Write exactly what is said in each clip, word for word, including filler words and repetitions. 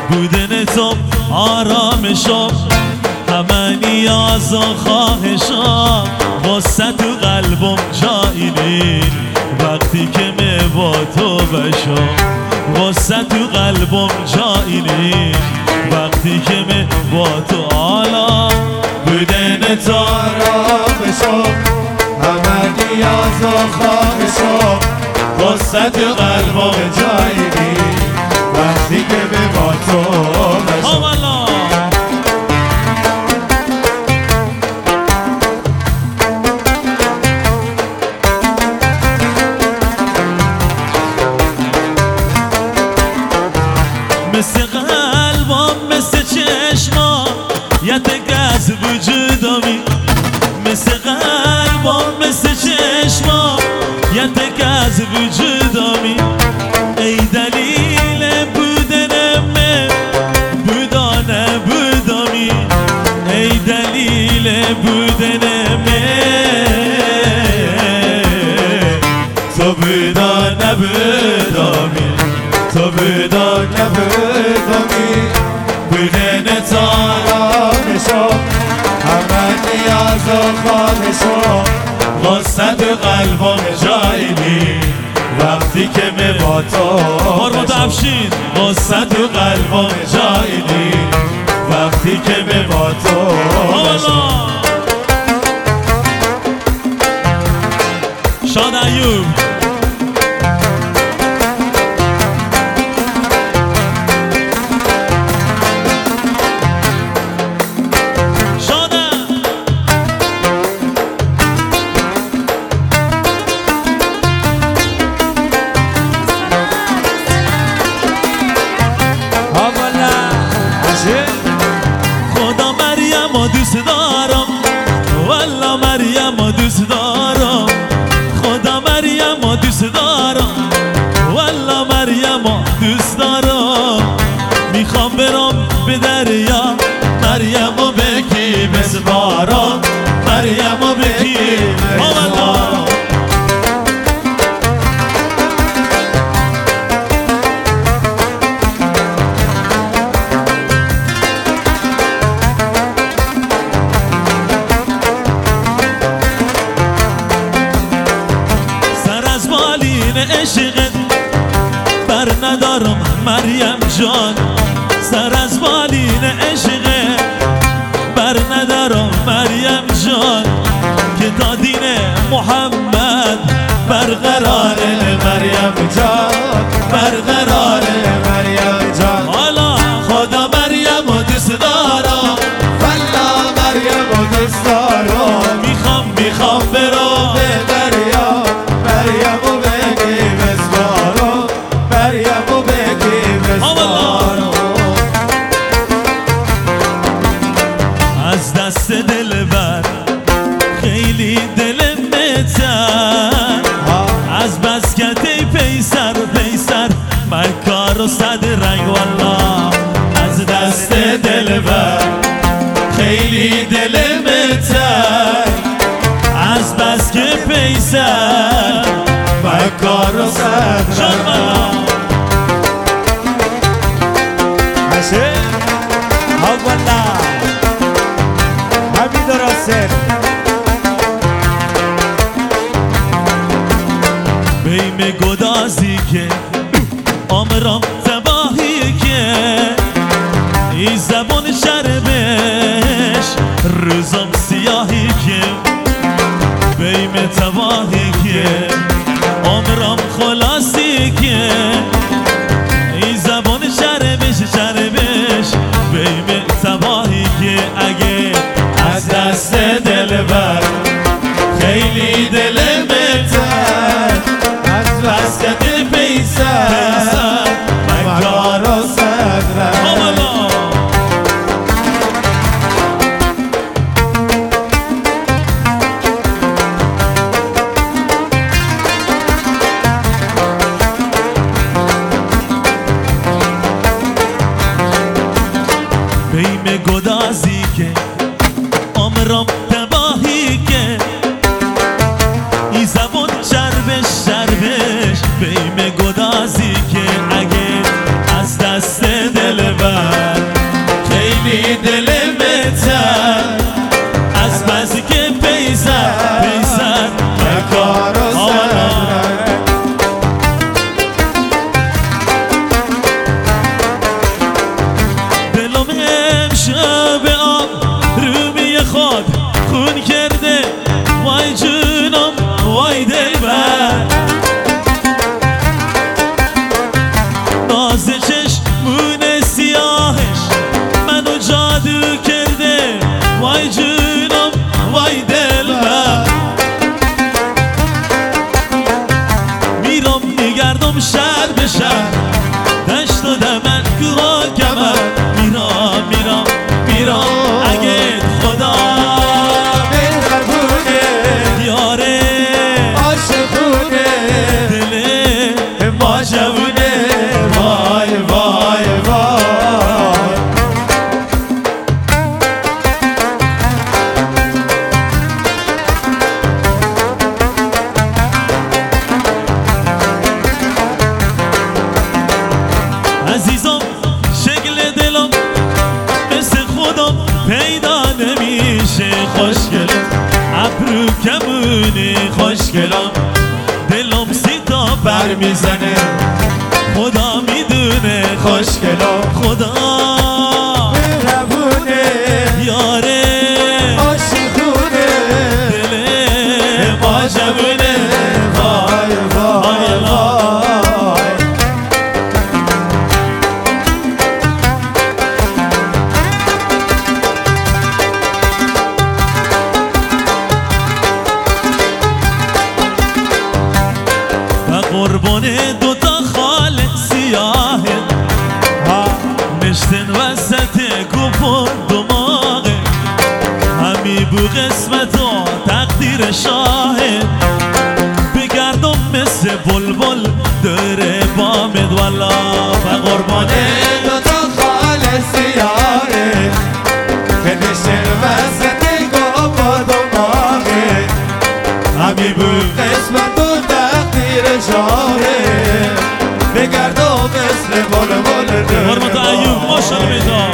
بودن تو آرامشم، همه نیاز و خواهشم، واسه تو قلبم جایی نیست وقتی که می با تو بشم. واسه تو قلبم جایی نیست وقتی که می با تو حالا بودن تو آرامشم، همه نیاز و خواهشم، واسه تو قلبم جایی نیست وقتی که می با تو بشم. مثل قلبم مثل چشما یه تک از وجودمی، مثل قلبم مثل چشما یه تک از وجودمی. ای دلیل بودن من بودانه بودمی، ای دلیل بودن من تو بودانه بودمی، تو بودانه بودمی. بودن تو آرامشم، همه نیاز و خواهشم، واسه تو قلبم جایی نیست وقتی که می با تو بشم. واسه تو قلبم جایی نیست وقتی که می با تو بشم. شاد ایوب خدا مریم دوست دارم، والله مریم دوست دارم، خدا مریم دوست دارم، والله مریم دوست دارم. میخوام برم به دریا مریم و بکی بسپارم، مریم و بکی بسپارم. عشقت بر ندارم مریم جان، سر از بالین عشقت بر ندارم مریم جان، که تا دین محمد برقراره مریم جان، برقراره مریم جان. حالا خدا مریم و دوست دارم، والله مریم و دوست دارم. میخوام میخوام برم به دریا مریم و بگی بسپارم، مریم و بگی بسپارم. از دست دلبر خیلی دلم بتر، از بس کتی پیسر پیسر من کار و صد رنگ. والله از دست دلبر خیلی دلم بتر، از بس که پیسر من کار و صد رنگ. باشه ها والله همین درسته. بیم گدازی که عمرم تباهی که این زبان شربش روزم سیاهی که بیم تباهی که عمرم خلاصی که این زبان شربش شربش بیم تباهی که اگه از دست دلبر خیلی دلم بتر، از بس که پیسر من کار و صد رنگ. بیم گدازی که عمرم تباهی که این زبان شربش شربش بیم گدازی که اگه از دست دلبر پر میزنه خدا میدونه خوشگلا خدا مهربونه یاره عاشقونه دل ما جوونه وای وای وای و قربون دوتا خال سیاهه نشتن وسط گوپ و دماغه همی بو قسمت و تقدیر شاهد بگردم مثل بلبل داره بامد والا و قربان دوتا خال سیاهه که نشتن وسط گوپ و دماغه همی بو قسمت و تقدیر شاهه بگردم مثل بلبل داره حرمت ایوب ماشاءالله میدام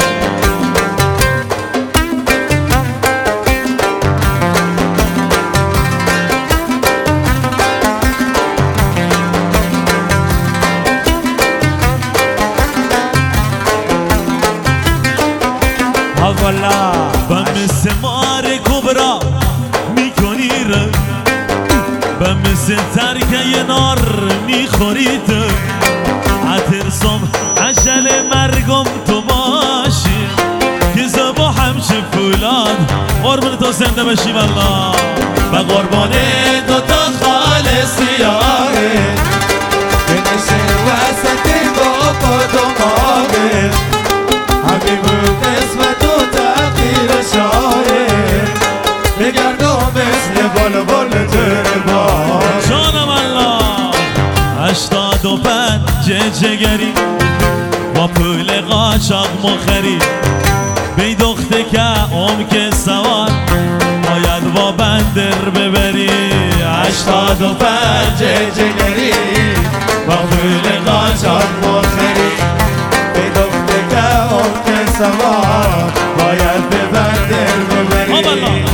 اولا و مثل مار کبرا میکنی رو و مثل ترکه نار میخوری تو اترسم عجل مرگم تو باشی که زبا همچه فولاد قربان تو زنده بشی والله و قربان دوتا خال سیاهه که نشن وسط گوپ و دماغه همی بود قسمت و تقدیر شاهه بگردم مثل بلبل دربار جانم الله هشتاد و پنج جگری با پول قاچاق مخری بی دخته که ام که سوار باید با بندر ببری هشتاد و پنج جگری با پول قاچاق مخری به دخته که اون که سوار باید به بندر ببری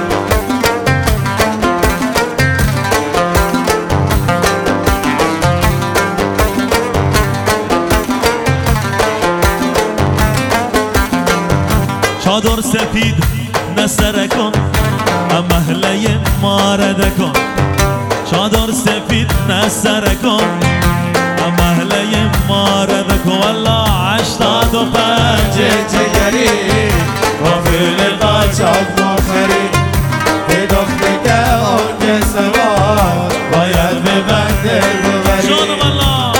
چادر سفید نسره کن محله مارده کن چادر سفید نسره کن محله مارده کن والله هشتاد و پنج جگری با پول قاچاق مخری به دخته که اون که سوار باید به بندر ببری جانم الله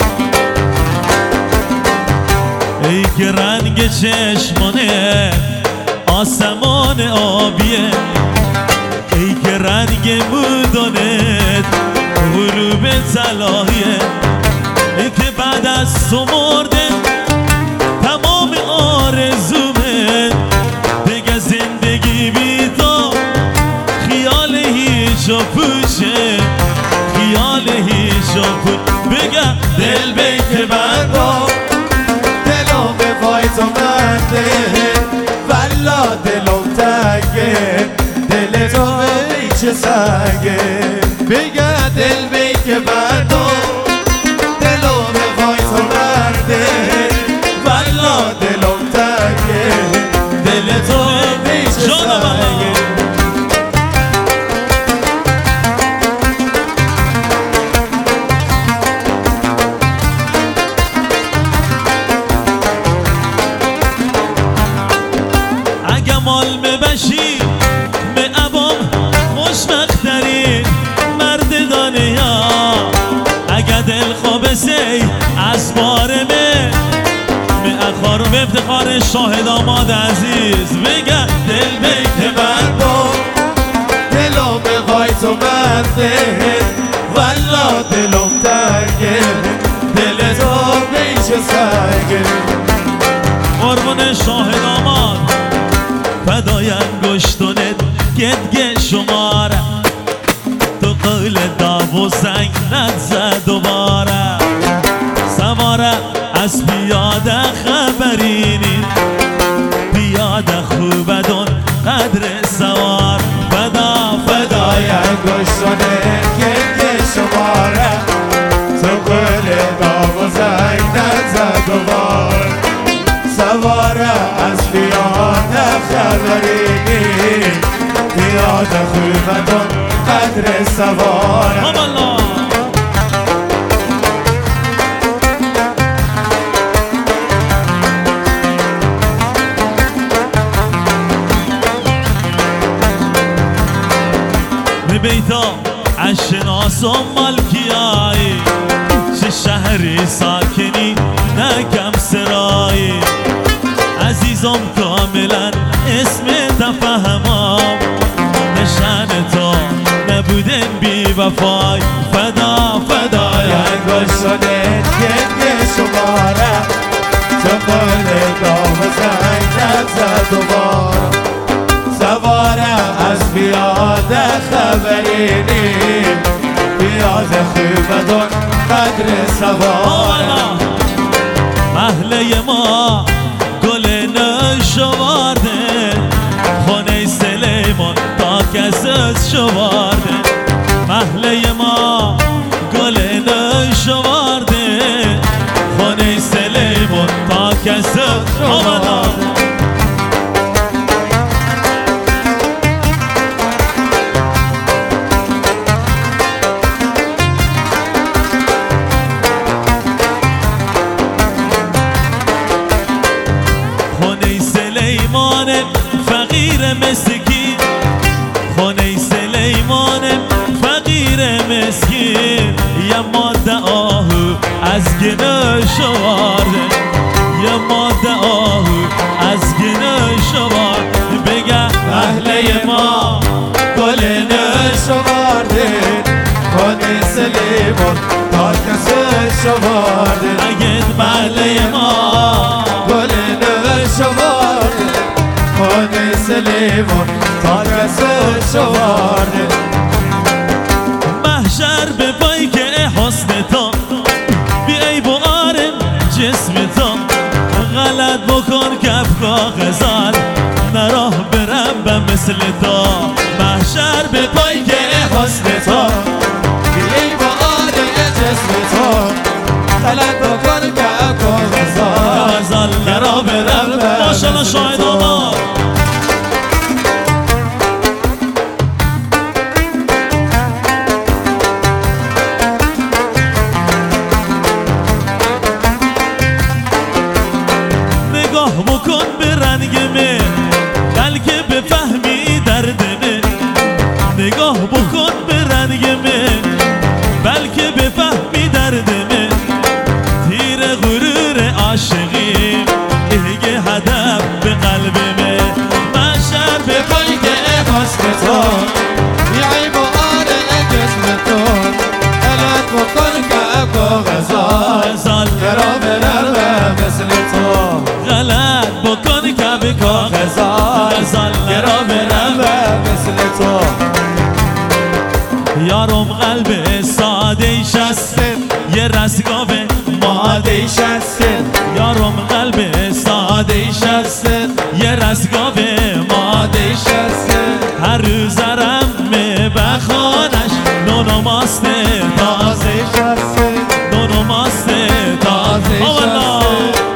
ای که رنگ چشمانه آسمان آبیه ای که رنگ مودانت غروب طلاییه ای که بعد از تو مرده تمام آرزومه دیگه زندگی بی تو خیال هیچ و پوچه خیال هیچ و پوچه بگه دل بیت بندم دلم به وای تو منده والا دلم تنگه دل تو بیچه سنگه بگه دل بیت بندم دلم به وای تو منده والا دلم تنگه دل تو بیچه سنگه مال ببشی به ابام خوشبخترین مرد دنیا اگه دل خوابسی از بارمه به اخار و افتخار شاهد آماد عزیز بگه دل بیت من با دلم به وای تو منده والا دلم تنگه دل تو بیچه سنگه قربون شاهد آماد فدای انگشتونت گدگ شماره تو قول داو و سنگ نزد دوباره سواره از پیاده خبرینی پیاده خوبدون قدر سوار فدا فدای انگشتونت گدگ شماره آفرینی بیاد خوبتون قدر سوارم بیتا اشناس و ملکیایی چه شهری ساکنی نکم سرایی عزیزم کاملا اسم تفهمم نشان تو نبودن بی وفای فدا فدای گل شده گنگ شماره تو قول دام زنگ زد دوباره سواره از بیاد خبرینی بیاد خوبتون قدر سواره محله ما گل نشوارده خونه سلیمان تا کسز شوارده محله ما گل نشوارده خونه سلیمان تا کسز شوارده فقیر مسکین خونه سلیمان فقیر مسکین یه ماده آهو از گنه شوارده یه ماده آهو از گنه شوارده بگه محله ما گل نشوارده خونه سلیمان تا کسی شوارده اگه محله ما گل نشوارده خونه سلیمان تا کسی شوارده محشر به پای که حسن تو بی عیب و آرم جسم تو غلط بکن کف کاغذان نراه برم به مثل تو محشر به پای که حسن تو بی عیب و آرم جسم تو غلط بکن کف کاغذان نراه برم ماشالله شاهد آمار بکن به رنگ من بلکه بفهمی درد من نگاه بکن به رنگ من بلکه بفهمی درد من تیر غرور عاشقی اگه هدف به قلب من محشر به پای که حسن تو بی عیب و آره جسم تو غلط بکن که کاغذان کرا برم مثل تو غلط بکن که به کاغذان کرا برم مثل تو یارم قلب ساده شسته یه رستگاه ماده شسته یارم قلب ساده شسته یه رستگاه ماده شسته هر روز رم بخانش نونو ماسته تازه شسته نونو ماسته تازه شسته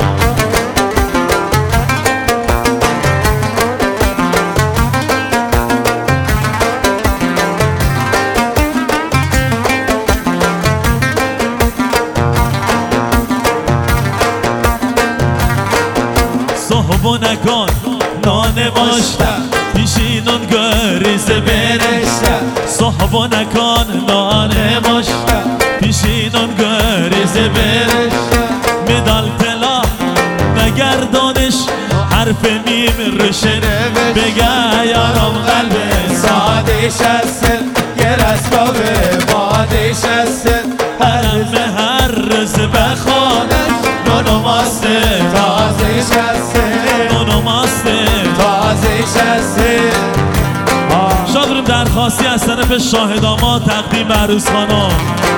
صحبو نکن نانه باشته پیشینون گریزه برشته صحبو نکن نانه باشته پیشینون گریزه برشته مدال طلا نگردانش حرف میم روشن بگه یارم قلب ساده شسته یه رستگاه باده شسته حرم هر روز بخوانش نونو ماسته تازه شسته نونو ماسته تازه شسته شاد درخواستی از طرف شاهد آما تقدیم عروس خانم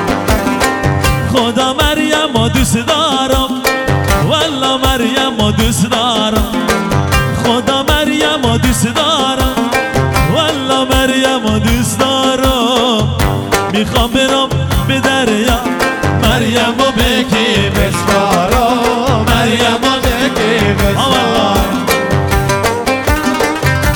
خدا مریم ما دوست دارم والله مریم ما دوست دارم خدا مریم ما دوست دارم والله مریم ما دوست دارم میخوام برم به دریا مریم ما بکی بسپارم مریم ما بکی بسپارم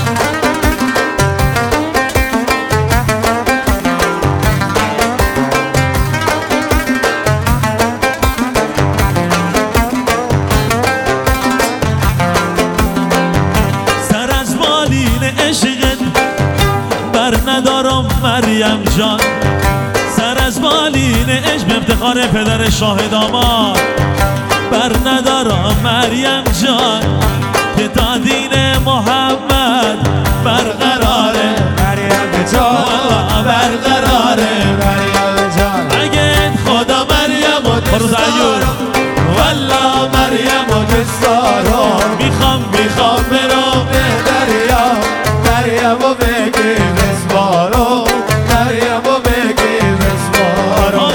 جان سر از بالین عشق افتخار پدر شاه داماد بر ندارم مریم جان که تا دین محمد برقراره مریم جان برقراره مریم جان اگه خدا مریم و بروز عیون والله مریم و دوست دارم میخوام میخوام برم به دریا مریم و بگی بسپارم مریم و بگی بسپارم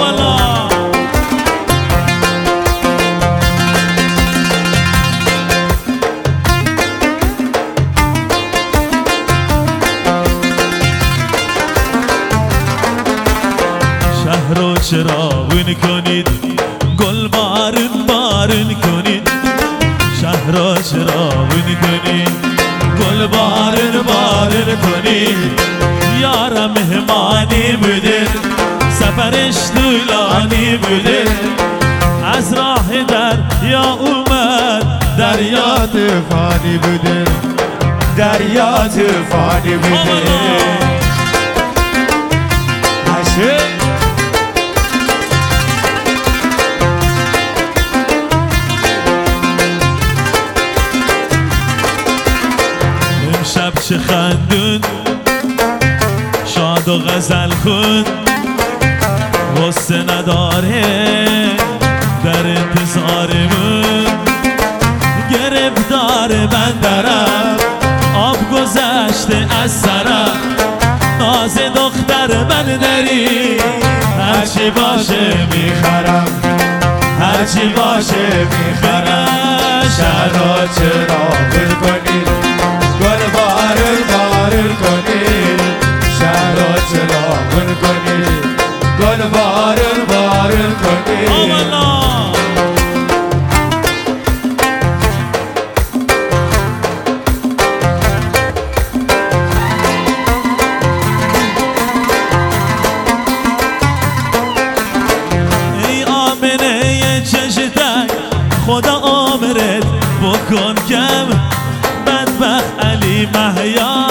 شهر رو چراغون کنید گل بارون بارون کنید شهر رو چراغون کنید گل بارون بارون کنید یارم مهمانی بوده سفرش طولانی بوده از راه دریا اومد دریا طوفانی بوده دریا طوفانی بوده عشق امشب چه خندون شاد و غزل خون غصه نداره در انتظارمون گرفتار بندرم آب گذشته از سرم ناز دختر بندری هرچی باشه میخرم هرچی باشه میخرم شهر را چراغون کنید گل بارون بارون کنید شهر را چراغون کنید گل بارون بارون کنید ای آمنه یه چشتک خدا عمرت بکن کم بدبخت علی محیا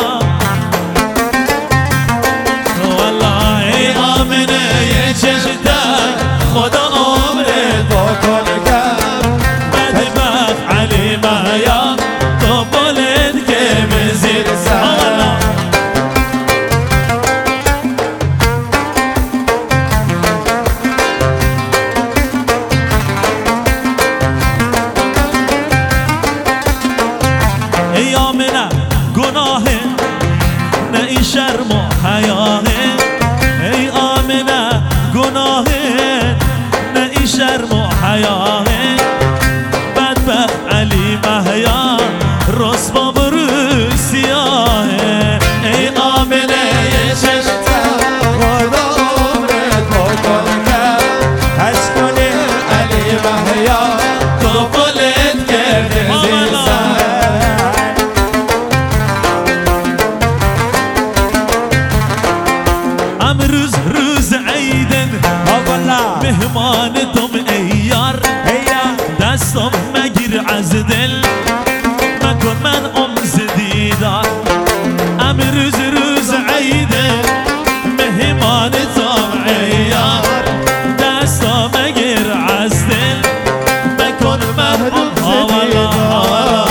والله ای آمنه یه چشتک خدا عمرت بکن کم بدبخت علی محیا تو بلند که مزید سر ای آمنه گناهه نه این شرم و حیاهه ای آمنه گناهه نه این شرم و حیاهه بدبخت علی محیا رسوا برو سیاهه ای آمنه یه چشم خدا عمرت بکن کم حج کنی علی محیا تو بلند کرده زیر سر امروز روز عیدن مهمان توم ای یار دستم مگیر از دل مکن من امز دیدار امروز روز عیدن مهمان توم ای یار دستم مگیر از دل مکن من امز دیدار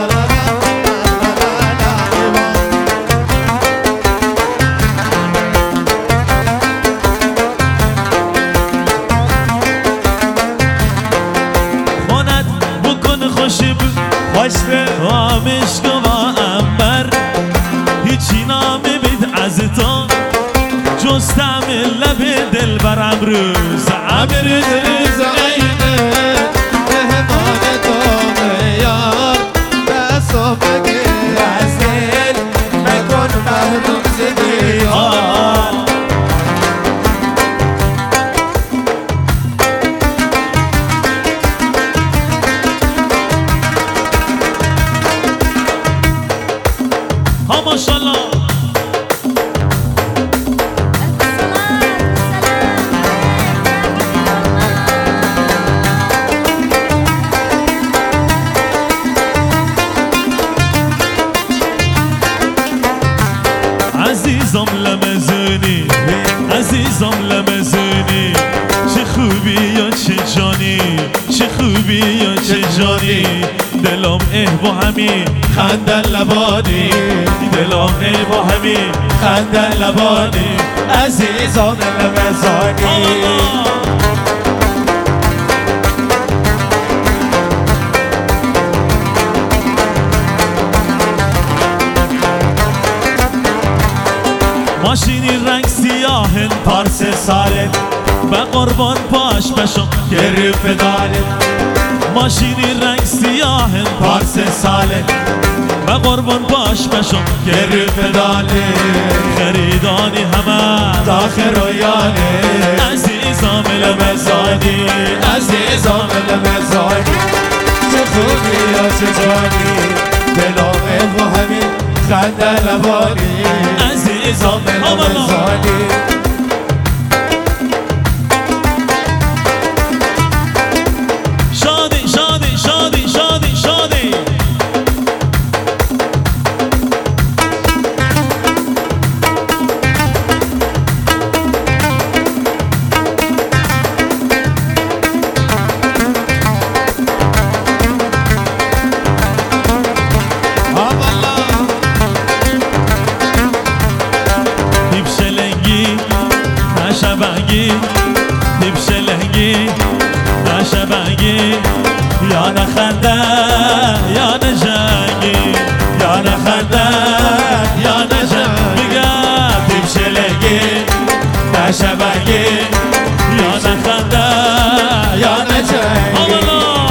آمشک و انبر هیچی نامه بید از تو جز طعم لب دل بر امروز امروز روز عیده مهمان تو یار دستو بگیر از دل مکن محروم ز دیار ها ماشاءالله عزیزم لمزونی چه خوبی یا چه جانی چه خوبی یا چه جانی دلم اه با همین خندن لبانی دلم اه با همین خندن لبانی عزیزان لمزانی ماشینی رنگ سیاهن پارس سالن به قربان پاش بشم گری پدالن ماشینی رنگ سیاهن پارس سالن به قربان پاش بشم گری پدالن خریدانی همه داخل رویانه عزیزام لمزانی عزیزان لمزانی چه خوبی یا چه جانی دلم با همین خنده لبانی عزیزان لمزانی شادی شادی شادی شادی شادی شبنگی دیب شلنگی نشبنگی یا نخنده یا نجنگی یا نخنده یا نجنگی میگم دیب شلنگی نشبنگی یا نخنده یا نجنگی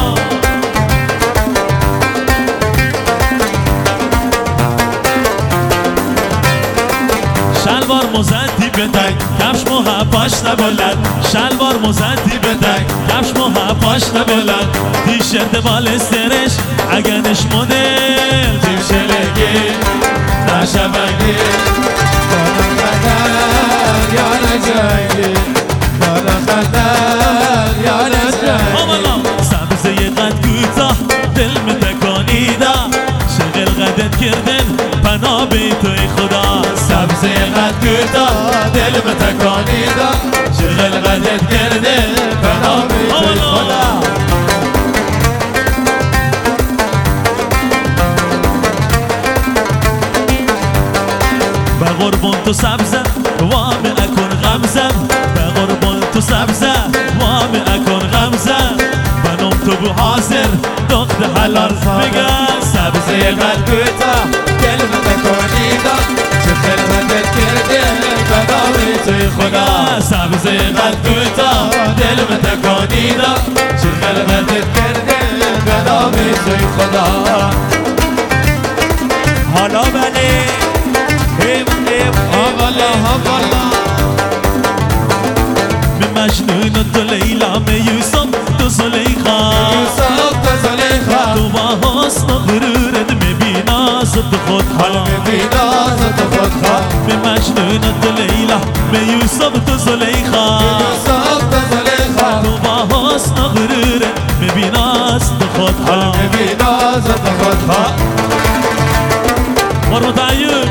شلوار مزدی بدنگ کفش محباش نبلند شلوار مزدی بدنگ کفش محباش نبلند تیشرت بالسترش اگنش مدل تیم شلگی نشبنگی دانا خندر یا نجنگی دانا خندر یا نجنگی آمالا سبزه قد کوتاه دل متکانیده شغل قدت کردن پناه به توی خدا سبزه قد کوتاه دل متکانیده شغل قدت کردن پناه به توی خدا به قربان تو سبزه وام اکن غمزم به قربان تو سبزه وام اکن غمزم بنام تو بو حاضر دخت حلال بگن سبزه قد کوتاه دل متکانیده چه خدمتت کرده بداوی توی خدا سبزه قد کوتاه دل متکانیده چه خدمتت کرده بداوی توی خدا حالا بله آوالا آوالا به مجنون تو لیلا به یوسف تو زلیخا یوسف تو زلیخا تو با حسن و غرورت میبیناز تو خود حال میبیناز تو خود خواه به مجنون تو لیلا به یوسف تو زلیخا یوسف تو زلیخا تو با حسن و غرورت میبیناز تو خود حال میبیناز تو خود خواه مرمت عیون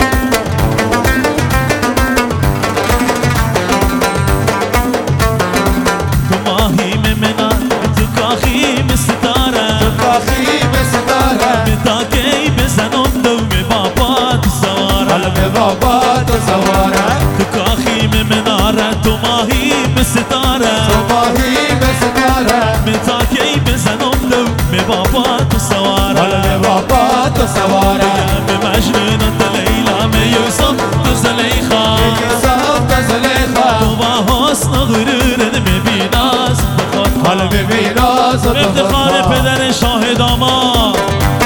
بابا تو سواره تو کاخی میں مناره تو ماهی به ستاره تو ماهی به ستاره متاکی بزنم دو می بابا تو سواره حالا می بابا تو سواره به مجنون تو لیلا می یوسف تو زلیخا یوسف تو زلیخا تو با حسن و غرورت می بیناز بخود حالا می بیناز تو افتخار پدر شاهد آما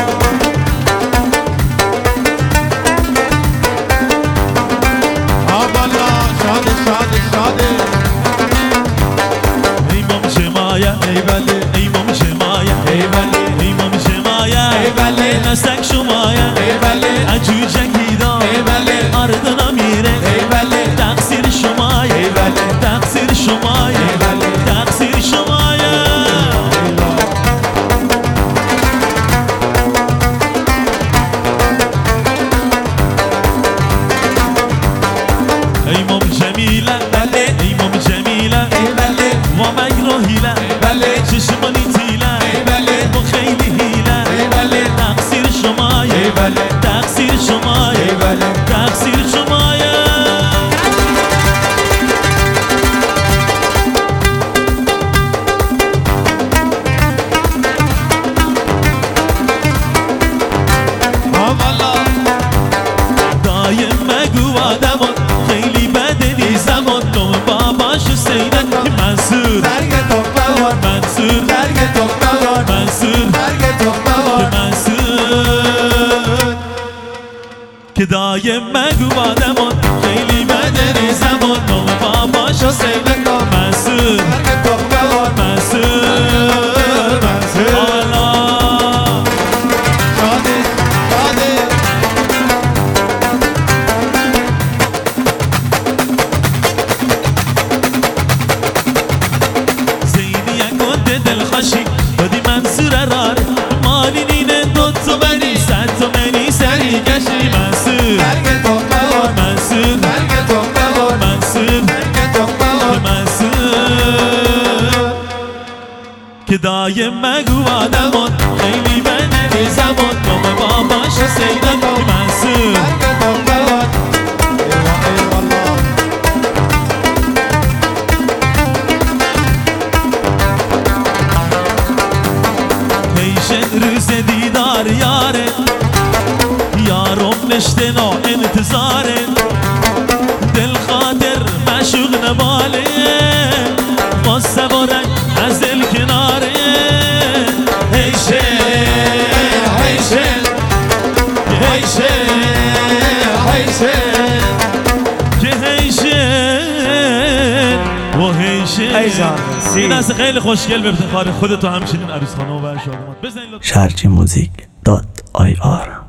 نستک شمایا عجوجک دیدا آردنا میره تقصیر شمایا تقصیر شمایا تقصیر شمایا دایم مگو بادمون خیلی بدنی زمان نام باباش حسین کام منصور منصور منصور آلا شادی شادی زیدی گند دلخوشی دادی منصور راره مالی نینه دو تو منی صد تو منی سری کشی منصور برگ تخمه بار منصور برگ تخمه بار منصور برگ تخمه بار منصور که دایم مگو آدمان خیلی بنی زمان نام باباش حسین کام منصور برگ تخمه بار ایوه ایوه الله پیشن روز دیدار یاره یارم نشتنا انتظاره دل خاطر مشوق نباله قصه برک از دل کناره هیشن هیشن هیشن حیشن که هیشن و هیشن ایزان سی این از خیلی خوشگل به افتخار خودتو همچنین عروس خانم و شادمات بزنید شرجی موزیک دات آی آر